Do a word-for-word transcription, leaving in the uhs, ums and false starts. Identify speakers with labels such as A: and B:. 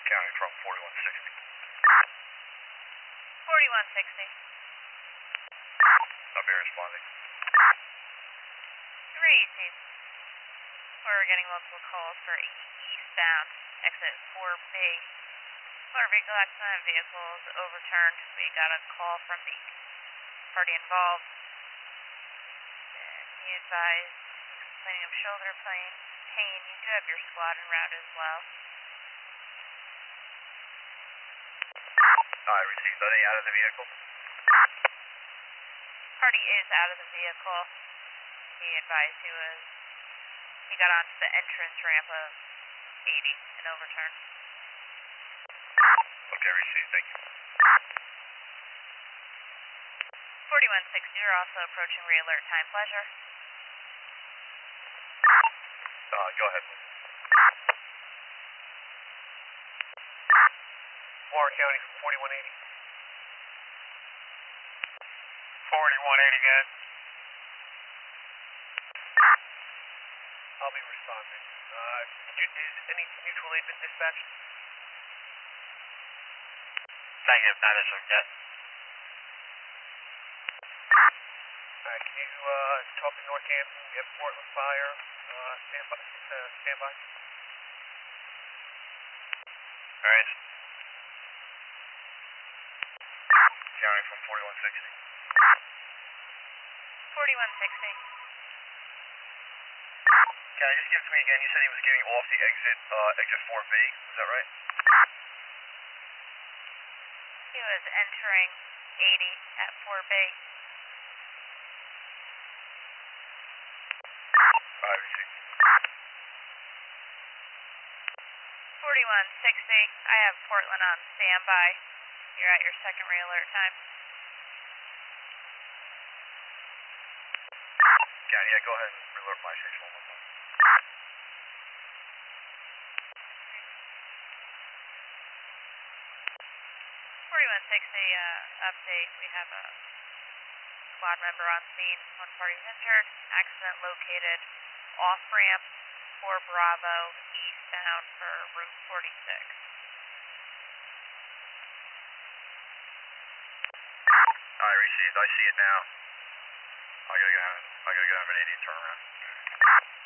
A: County from forty-one sixty.
B: forty-one sixty.
A: I'll be responding.
B: three eighteen. We're getting multiple calls for eastbound, exit four B. Motor vehicle accident, vehicles overturned. We got a call from the party involved. And he advised complaining of shoulder pain. Pain. You do have your squad en route as well.
A: I received. Are they out of the vehicle?
B: Party is out of the vehicle. He advised he was, he got onto the entrance ramp of eighty and overturned.
A: Okay, received. Thank you.
B: forty-one sixty, you're also approaching re-alert time. Pleasure.
A: Uh, go ahead.
C: Warren County from forty-one eighty.
A: forty-one eighty, guys.
C: I'll be responding. Uh, is any mutual aid been dispatched?
A: Negative, not as of yet.
C: Alright, can you uh, talk to Northampton, get Portland Fire, uh, stand by, uh, stand by?
A: Alright. County from forty-one sixty.
B: forty-one sixty.
A: Can I just give it to me again? You said he was getting off the exit, uh, exit four B. Is that right?
B: He was entering eighty at four B.
A: I received.
B: forty-one sixty, I have Portland on standby. You're at your second re-alert time.
A: Yeah, yeah, go ahead and alert my station one more time.
B: forty-one sixty, uh, update. We have a squad member on scene. One party's injured. Accident located off-ramp for Bravo, eastbound for Route forty-six.
A: I received. I see it now. I gotta get on. I gotta get on an eighty and turn around.